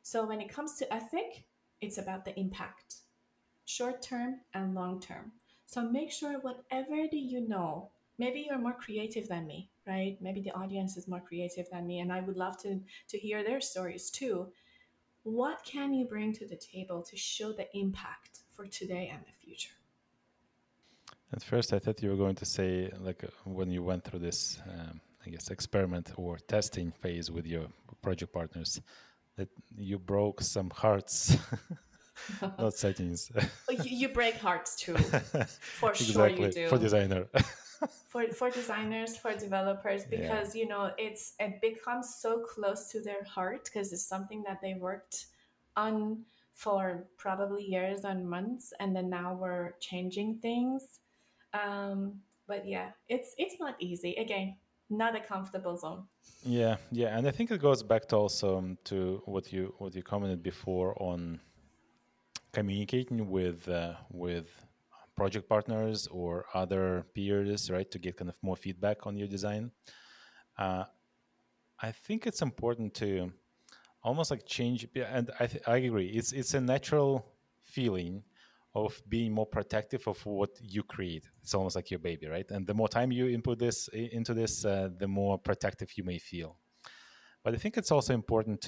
So when it comes to ethic, it's about the impact, short term and long term. So make sure whatever that you know, maybe you're more creative than me, right? Maybe the audience is more creative than me, and I would love to hear their stories too. What can you bring to the table to show the impact for today and the future? At first, I thought you were going to say, like, when you went through this, I guess, experiment or testing phase with your project partners, that you broke some hearts, not settings. You break hearts too, for sure you Exactly, for do. designer. For designers, for developers, Yeah. because it becomes so close to their heart because it's something that they worked on for probably years and months, and then now we're changing things. But yeah, it's not easy. Again, not a comfortable zone. Yeah, yeah, and I think it goes back to also to what you commented before on communicating with project partners or other peers, right, to get kind of more feedback on your design. Uh, I think it's important to almost like change, yeah, and I agree. It's a natural feeling of being more protective of what you create. It's almost like your baby, right? And the more time you input this into this, the more protective you may feel. But I think it's also important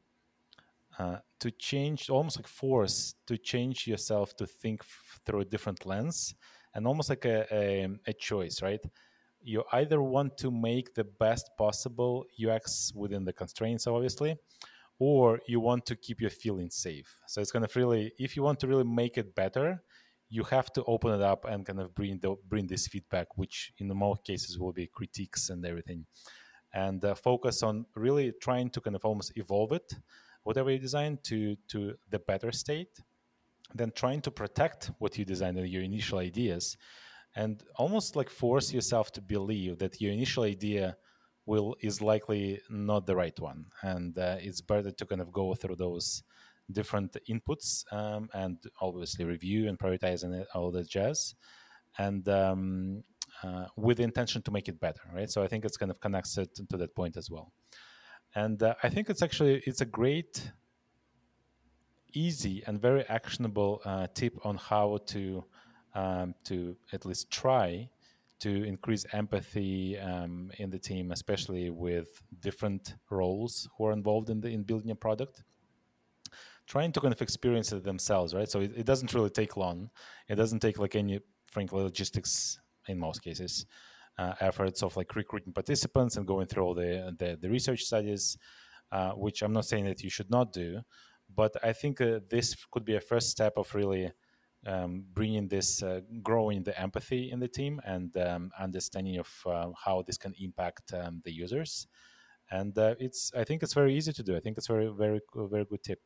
to change, almost like force to change yourself to think through a different lens, and almost like a choice, right? You either want to make the best possible UX within the constraints, obviously, or you want to keep your feelings safe. So it's kind of really, if you want to really make it better, you have to open it up and kind of bring this feedback, which in most cases will be critiques and everything, and focus on really trying to kind of almost evolve it, whatever you design, to the better state, then trying to protect what you designed and your initial ideas, and almost like force yourself to believe that your initial idea will is likely not the right one, and it's better to kind of go through those different inputs, and obviously review and prioritize and all that jazz, and with the intention to make it better, right? So I think it's kind of connects it to that point as well. And I think it's a great, easy, and very actionable tip on how to at least try to increase empathy in the team, especially with different roles who are involved in building a product, trying to kind of experience it themselves, right? So it doesn't really take long. It doesn't take like any, frankly, logistics in most cases, efforts of like recruiting participants and going through all the research studies, which I'm not saying that you should not do, but I think this could be a first step of really bringing this, growing the empathy in the team, and understanding of how this can impact the users. And I think it's very easy to do. I think it's very good tip.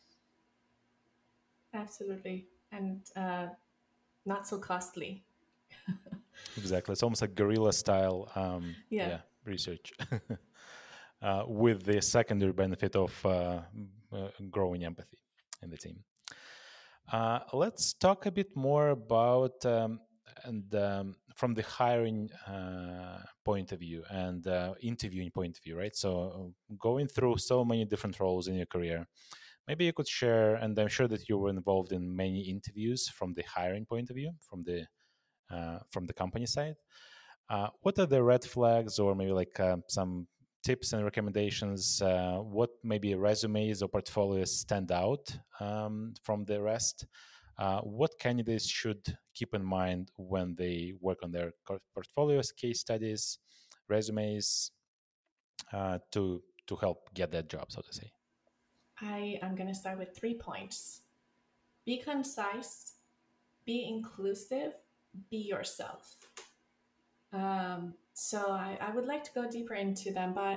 Absolutely, and not so costly. Exactly. It's almost like guerrilla style, Yeah. yeah, research, with the secondary benefit of growing empathy in the team. Let's talk a bit more about, and from the hiring point of view and interviewing point of view, right? So going through so many different roles in your career, maybe you could share, and I'm sure that you were involved in many interviews from the hiring point of view, from the company side. What are the red flags, or maybe like some tips and recommendations? What maybe resumes or portfolios stand out from the rest? What candidates should keep in mind when they work on their portfolios, case studies, resumes, to help get that job, so to say? I am going to start with 3 points. Be concise, be inclusive, be yourself. So I would like to go deeper into them, but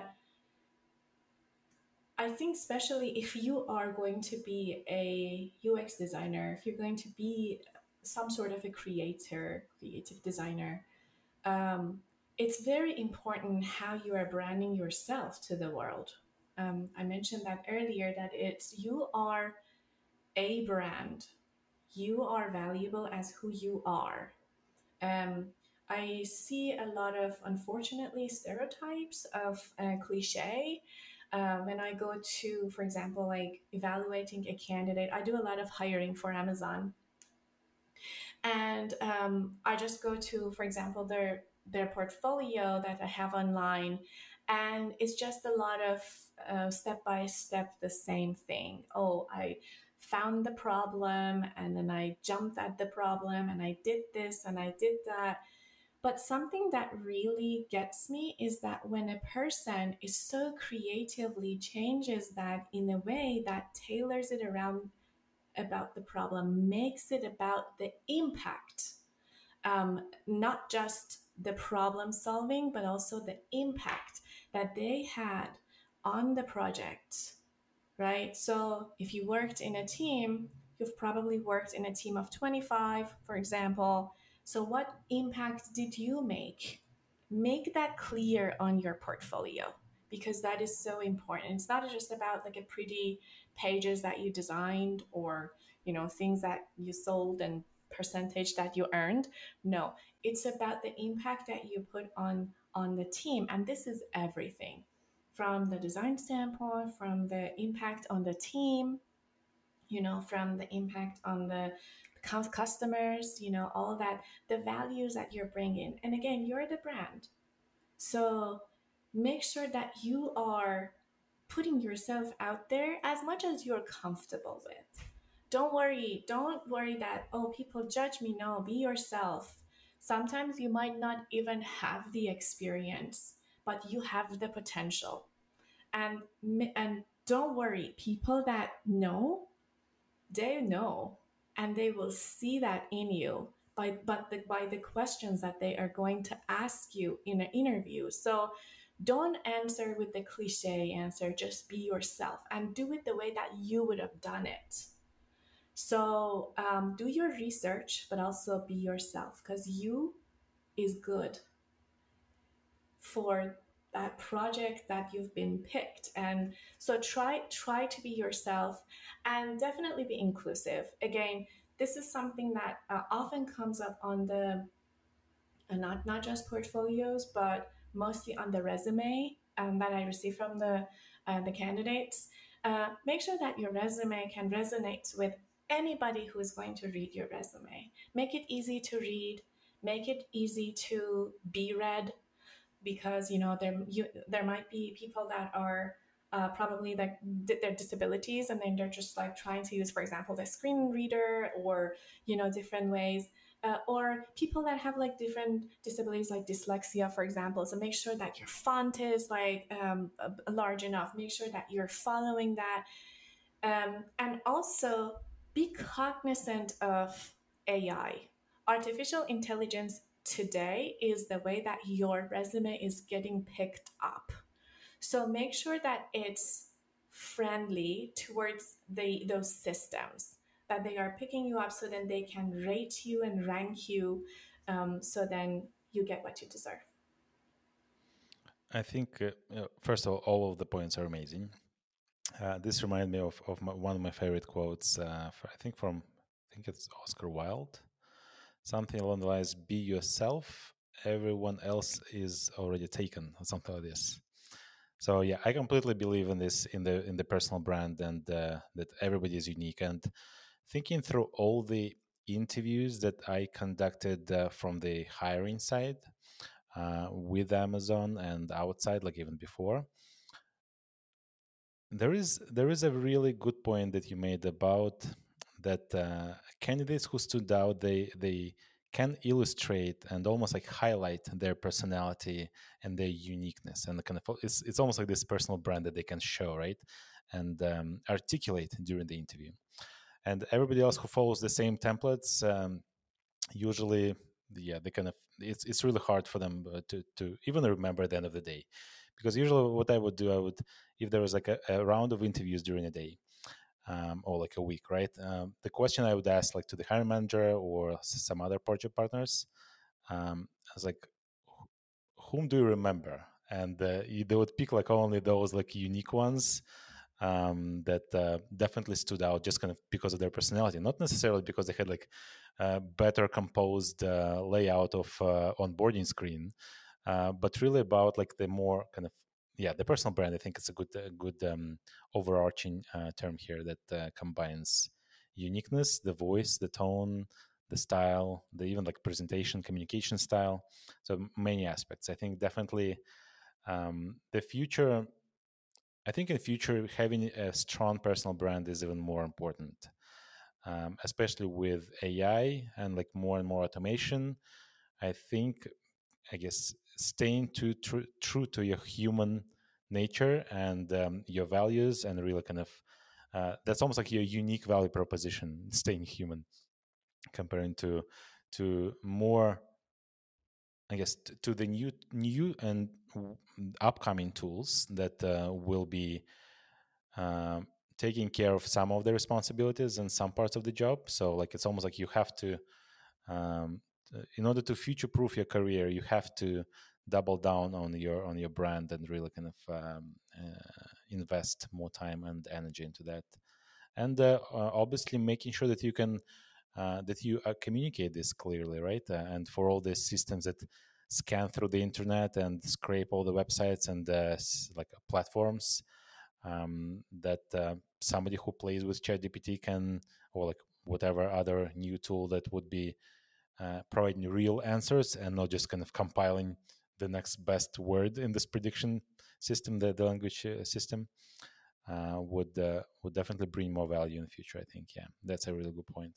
I think especially if you are going to be a UX designer, if you're going to be some sort of a creative designer, um, it's very important how you are branding yourself to the world. I mentioned that earlier, that it's you are a brand. You are valuable as who you are. Um, I see a lot of, unfortunately, stereotypes of cliche. When I go to, for example, like evaluating a candidate, I do a lot of hiring for Amazon, and I just go to, for example, their portfolio that I have online, and it's just a lot of step by step the same thing. Oh, I found the problem, and then I jumped at the problem, and I did this and I did that. But something that really gets me is that when a person is so creatively changes that in a way that tailors it around about the problem, makes it about the impact, not just the problem solving, but also the impact that they had on the project, right? So if you worked in a team, you've probably worked in a team of 25, for example. So what impact did you make? Make that clear on your portfolio, because that is so important. It's not just about like a pretty pages that you designed, or things that you sold and percentage that you earned. No, it's about the impact that you put on the team, and this is everything from the design standpoint, from the impact on the team, from the impact on the customers, all that, the values that you're bringing. And again, you're the brand. So make sure that you are putting yourself out there as much as you're comfortable with. Don't worry that, oh, people judge me. No, be yourself. Sometimes you might not even have the experience, but you have the potential. And don't worry, people that know, they know, and they will see that in you by the questions that they are going to ask you in an interview. So don't answer with the cliche answer, just be yourself and do it the way that you would have done it. So do your research, but also be yourself, because you is good for that project that you've been picked. And so try to be yourself, and definitely be inclusive. Again, this is something that often comes up on the not just portfolios, but mostly on the resume that I receive from the candidates. Make sure that your resume can resonate with anybody who is going to read your resume. Make it easy to read, make it easy to be read, because there might be people that are probably like their disabilities, and then they're just like trying to use, for example, the screen reader, or different ways, or people that have like different disabilities like dyslexia, for example. So make sure that your font is like large enough, make sure that you're following that, and also be cognizant of AI. Artificial intelligence today is the way that your resume is getting picked up. So make sure that it's friendly towards those systems, that they are picking you up, so then they can rate you and rank you, so then you get what you deserve. I think, first of all of the points are amazing. This reminded me of one of my favorite quotes, I think it's Oscar Wilde. Something along the lines, be yourself, everyone else is already taken, or something like this. So yeah, I completely believe in this, in the personal brand, and that everybody is unique. And thinking through all the interviews that I conducted from the hiring side with Amazon and outside, like even before, there is a really good point that you made about that candidates who stood out, they can illustrate and almost like highlight their personality and their uniqueness, and the kind of it's almost like this personal brand that they can show, right, and articulate during the interview. And everybody else who follows the same templates, usually, yeah, they kind of, it's really hard for them to even remember at the end of the day. Because usually what I would do, if there was like a round of interviews during a day, or like a week, right, the question I would ask like to the hiring manager or some other project partners, I was like, whom do you remember? And they would pick like only those like unique ones, that definitely stood out, just kind of because of their personality, not necessarily because they had like better composed layout of onboarding screen, but really about like the more kind of yeah, the personal brand. I think it's a good overarching term here that combines uniqueness, the voice, the tone, the style, the even like presentation, communication style. So many aspects. I think definitely the future. I think in the future, having a strong personal brand is even more important, especially with AI and like more and more automation. I think, I guess, staying true to your human nature and your values, and really kind of that's almost like your unique value proposition, staying human, comparing to more, I guess, to the new and upcoming tools that will be um, taking care of some of the responsibilities and some parts of the job. So like it's almost like you have to, um, in order to future proof your career, you have to double down on your brand and really kind of invest more time and energy into that. And obviously making sure that you can that you communicate this clearly, right? And for all these systems that scan through the internet and scrape all the websites and like platforms, that somebody who plays with ChatGPT can, or like whatever other new tool that would be providing real answers and not just kind of compiling the next best word in this prediction system, the language system, would definitely bring more value in the future. I think, yeah, that's a really good point.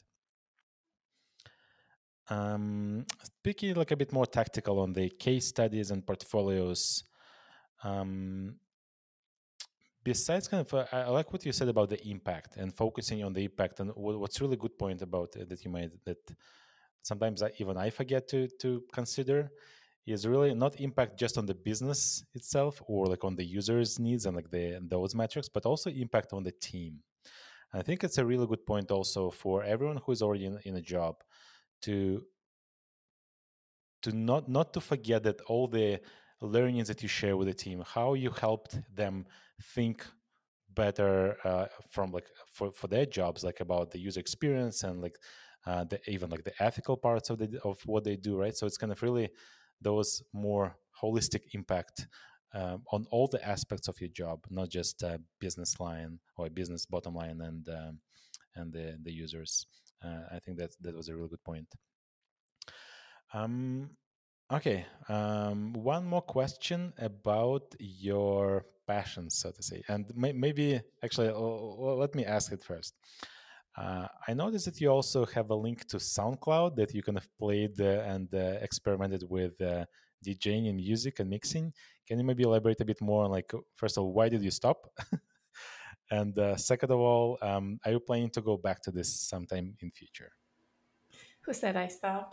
Speaking like a bit more tactical on the case studies and portfolios, um, besides kind of, I like what you said about the impact and focusing on the impact. And what's really good point about that you made that sometimes even I forget to consider is really not impact just on the business itself or like on the user's needs and like those metrics, but also impact on the team. And I think it's a really good point also for everyone who is already in a job to not to forget that all the learnings that you share with the team, how you helped them think better from like for their jobs, like about the user experience and like even like the ethical parts of what they do, right? So it's kind of really those more holistic impact on all the aspects of your job, not just business line or business bottom line and the users. I think that was a really good point. Um, okay. One more question about your passion, so to say, and maybe actually, let me ask it first. I noticed that you also have a link to SoundCloud that you kind of played and experimented with DJing and music and mixing. Can you maybe elaborate a bit more on, like, first of all, why did you stop? And second of all, are you planning to go back to this sometime in future? Who said I stopped?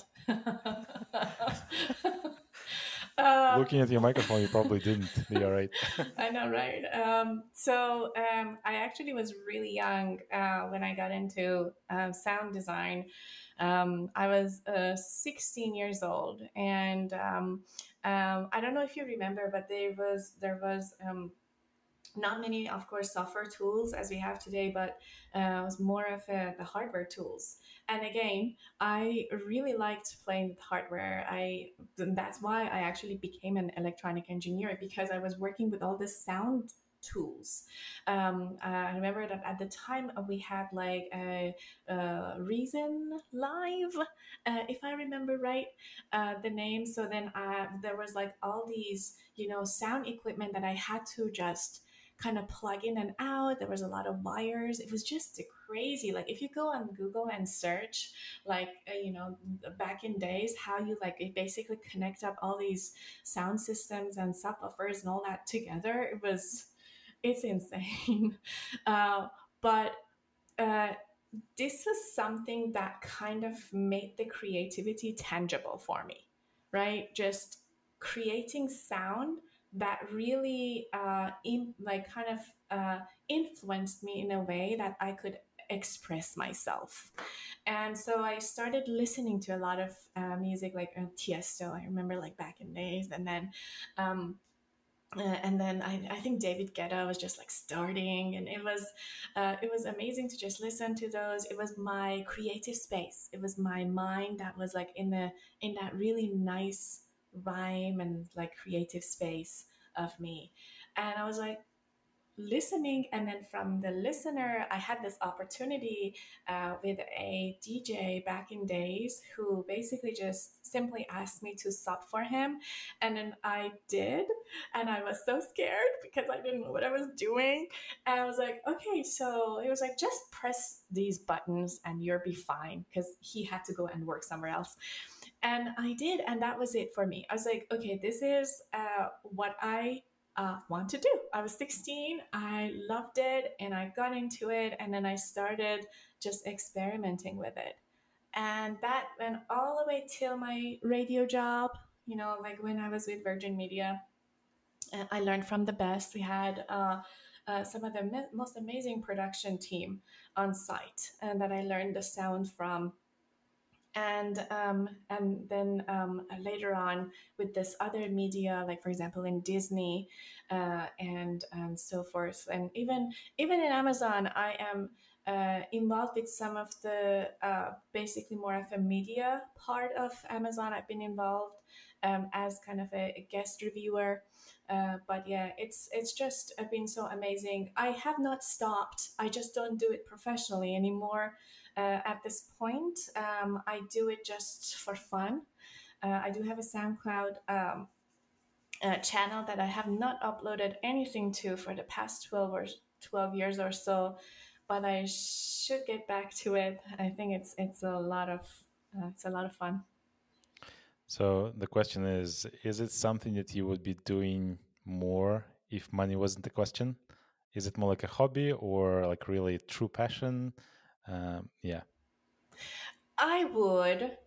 um, Looking at your microphone, you probably didn't. You're right. I know, right? I actually was really young when I got into sound design. I was 16 years old, and I don't know if you remember, but there was not many, of course, software tools as we have today, but it was more of the hardware tools. And again, I really liked playing with hardware. That's why I actually became an electronic engineer, because I was working with all the sound tools. I remember that at the time we had like a Reason Live, if I remember right, the name. So then there was like all these, sound equipment that I had to just kind of plug in and out. There was a lot of wires. It was just crazy. Like if you go on Google and search, like back in days, how you like basically connect up all these sound systems and subwoofers and all that together. It's insane. uh, but uh, this was something that kind of made the creativity tangible for me, right? Just creating sound that really like kind of influenced me in a way that I could express myself. And so I started listening to a lot of music, like Tiesto. I remember like back in days, um, and then I think David Guetta was just like starting, and it was amazing to just listen to those. It was my creative space. It was my mind that was like in that really nice rhyme and like creative space of me. And I was like, listening, and then from the listener I had this opportunity with a DJ back in days who basically just simply asked me to sub for him, and then I did, and I was so scared because I didn't know what I was doing, and I was like, okay, so it was like, just press these buttons and you'll be fine, because he had to go and work somewhere else. And I did, and that was it for me. I was like, okay, this is what I want to do. I was 16, I loved it, and I got into it, and then I started just experimenting with it. And that went all the way till my radio job, like when I was with Virgin Media. And I learned from the best. We had some of the most amazing production team on site, and that I learned the sound from. And then later on with this other media, like for example in Disney, and so forth, and even in Amazon, I am involved with some of the basically more of a media part of Amazon. I've been involved as kind of a guest reviewer. But yeah, it's just been so amazing. I have not stopped. I just don't do it professionally anymore at this point. I do it just for fun. I do have a SoundCloud channel that I have not uploaded anything to for the past 12 years or so, but I should get back to it. I think it's a lot of fun. So the question is it something that you would be doing more if money wasn't the question? Is it more like a hobby or like really true passion? Yeah. I would,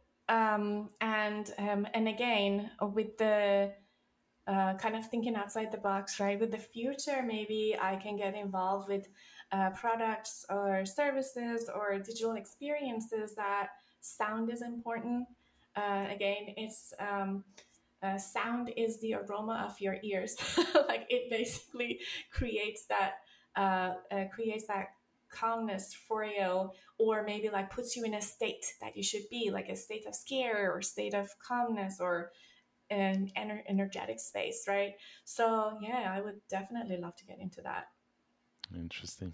and again with the kind of thinking outside the box, right? With the future, maybe I can get involved with products or services or digital experiences that sound is important. Again, it's sound is the aroma of your ears. Like it basically creates that calmness for you, or maybe like puts you in a state that you should be, like a state of scare or state of calmness, or an energetic space, right? So yeah, I would definitely love to get into that. Interesting.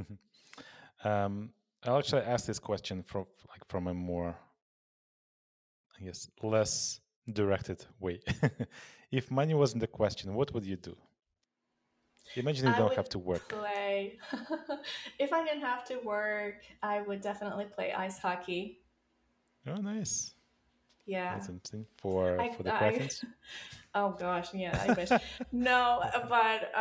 I'll actually ask this question from a more, I guess, less directed way. If money wasn't the question, what would you do? Imagine you I don't would have to work. play if I didn't have to work, I would definitely play ice hockey. Oh, nice. Yeah. That's interesting for the I Krakens. Oh gosh, yeah, I wish. No, but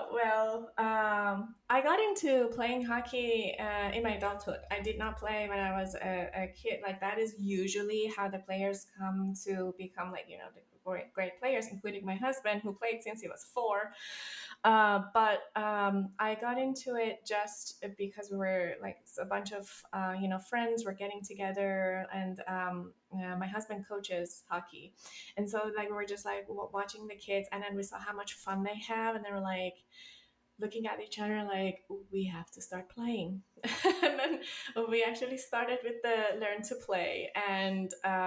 I got into playing hockey in my adulthood. I did not play when I was a kid. Like that is usually how the players come to become, like, the great players, including my husband, who played since he was 4. But I got into it just because we were like a bunch of friends were getting together, and my husband coaches hockey, and so like we were just like watching the kids, and then we saw how much fun they have, and they were like looking at each other like, we have to start playing. And then we actually started with the learn to play, and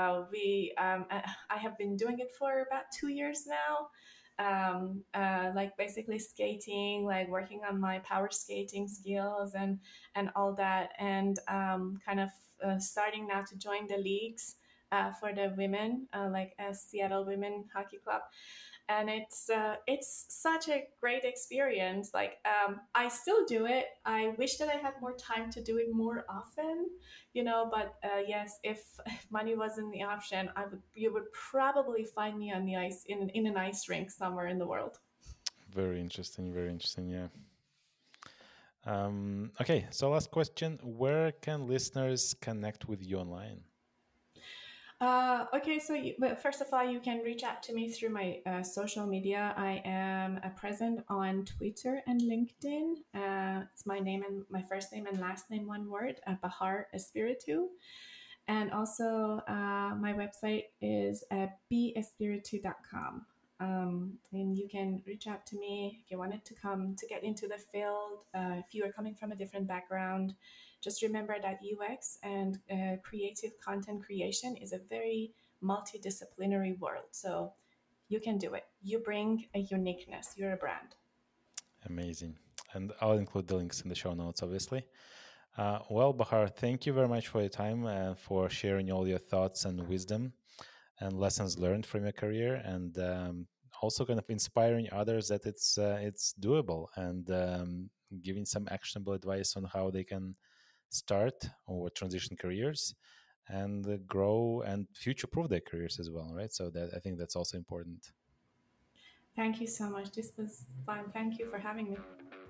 I have been doing it for about 2 years now. Like basically skating, like working on my power skating skills and all that, and kind of starting now to join the leagues for the women, like a Seattle Women Hockey Club, and it's such a great experience. Like I still do it. I wish that I had more time to do it more often, but yes, if money wasn't the option, you would probably find me on the ice in an ice rink somewhere in the world. Very interesting. Very interesting. Yeah. Okay. So last question: where can listeners connect with you online? Okay, so but first of all, you can reach out to me through my social media. I am present on Twitter and LinkedIn. It's my name and my first name and last name, one word, Bahar Espiritu. And also, my website is beespiritu.com. And you can reach out to me if you wanted to come to get into the field. If you are coming from a different background, just remember that UX and creative content creation is a very multidisciplinary world. So you can do it. You bring a uniqueness. You're a brand. Amazing. And I'll include the links in the show notes, obviously. Well, Bahar, thank you very much for your time and for sharing all your thoughts and wisdom and lessons learned from your career, and also kind of inspiring others that it's doable, and giving some actionable advice on how they can start or transition careers and grow and future proof their careers as well, right? So that I think that's also important. Thank you so much. This was fun. Thank you for having me.